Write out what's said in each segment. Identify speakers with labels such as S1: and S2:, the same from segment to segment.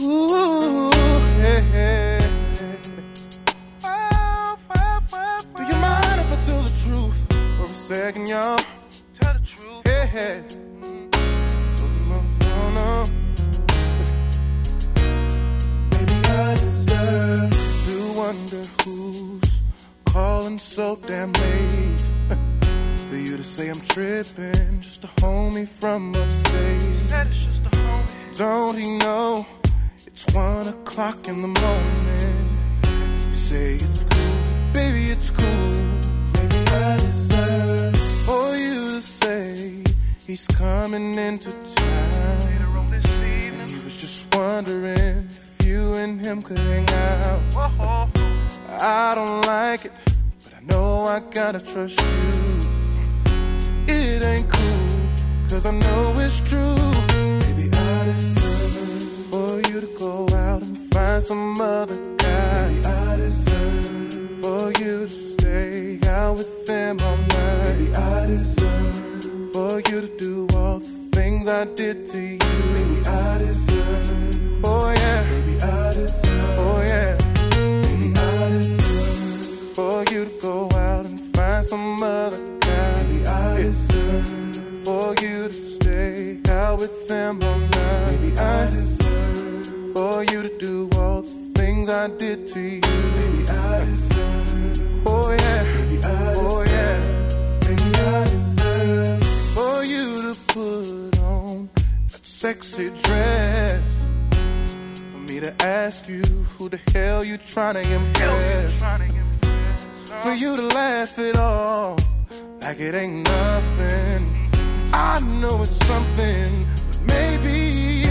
S1: Ooh, yeah. Do you mind if I tell the truth for a second, y'all? Tell the truth. Yeah. No. Baby, I deserve to wonder who's calling so damn late. For you to say I'm tripping, just a homie from upstate. Said it's just a homie. Don't he know it's 1 o'clock in the morning? You say it's cool, baby, it's cool. Maybe I deserve for you to say he's coming into town later on this evening. And he was just wondering if you and him could hang out. Whoa. I don't like it, but I know I gotta trust you. It ain't cool, cause I know it's true. Baby, I deserve for you to go out and find some other guy. Baby, I deserve for you to stay out with them all night. Baby, I deserve for you to do all the things I did to you. Baby, I deserve, oh yeah. Baby, I deserve, oh yeah. Baby, I deserve for you to go out and find some other guy. Baby, I deserve for you to stay out with them all night. Baby, I deserve for you to do all the things I did to you. Baby, I deserve, oh yeah. Baby, I deserve, oh yeah. Baby, I deserve for you to put on that sexy dress, for me to ask you who the hell you tryna impress, for you to laugh it off like it ain't nothing. I know it's something, but maybe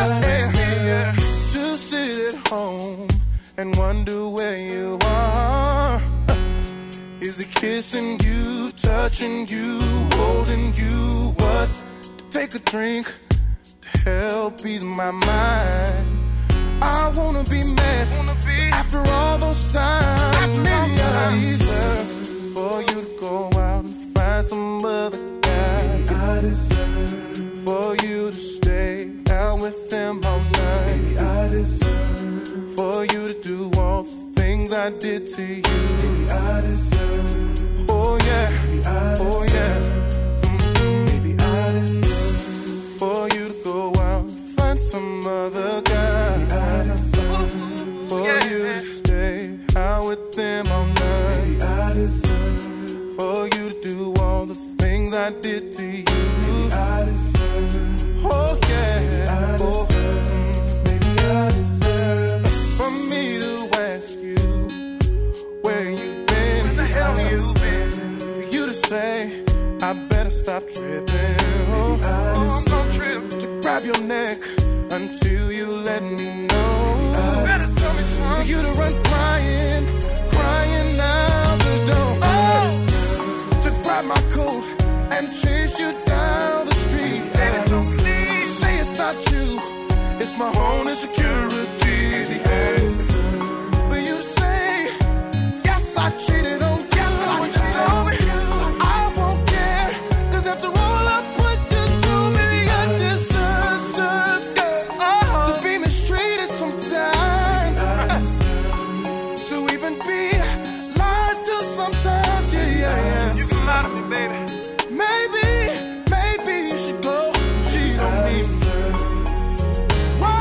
S1: to sit at home and wonder where you are. Is it kissing you, touching you, holding you? What? To take a drink to help ease my mind. I wanna be mad after all those times. Maybe I deserve for you to go out and find some other guy. Baby, I deserve for you to stay out with them all night. Baby, I deserve for you to do all the things I did to you. Baby, I deserve, oh yeah. Baby, I deserve, oh yeah. Baby, I deserve for you to go out and find some other guy. Baby, I deserve for you to stay out with them all night. Baby, I deserve for you to do all the things I did to you. Baby, I deserve, oh yeah. Baby, I deserve for me to ask you where you've been. Where the hell you been? For you to say I better stop tripping. Oh, I'm gonna trip. To grab your neck until you let me know. Better tell me something. For you to run crying out the door. To grab my coat and chase you down the street. Say it's not you, it's my own insecurity. But you say, yes, I cheated on you. What you told me, I won't care. Cause after all I put you through, maybe I deserve to be mistreated sometimes. To even be lied to sometimes, yeah. You can lie to me, baby. Maybe you should go and cheat on me. Why?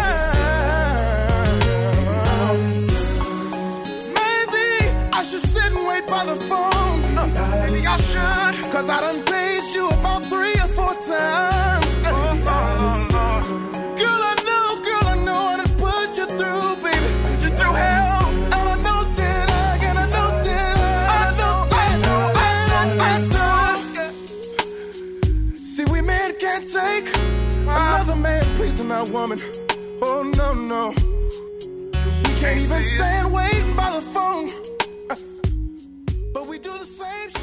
S1: Maybe I should sit and wait by the phone. Maybe I should. Cause I done paid you about 3 or 4 times. Girl, I know I done put you through, baby. Put you through hell. And I know that see, we men can't take another man pleasing our woman. Oh, no. We can't even stand waiting by the phone. But we do the same shit.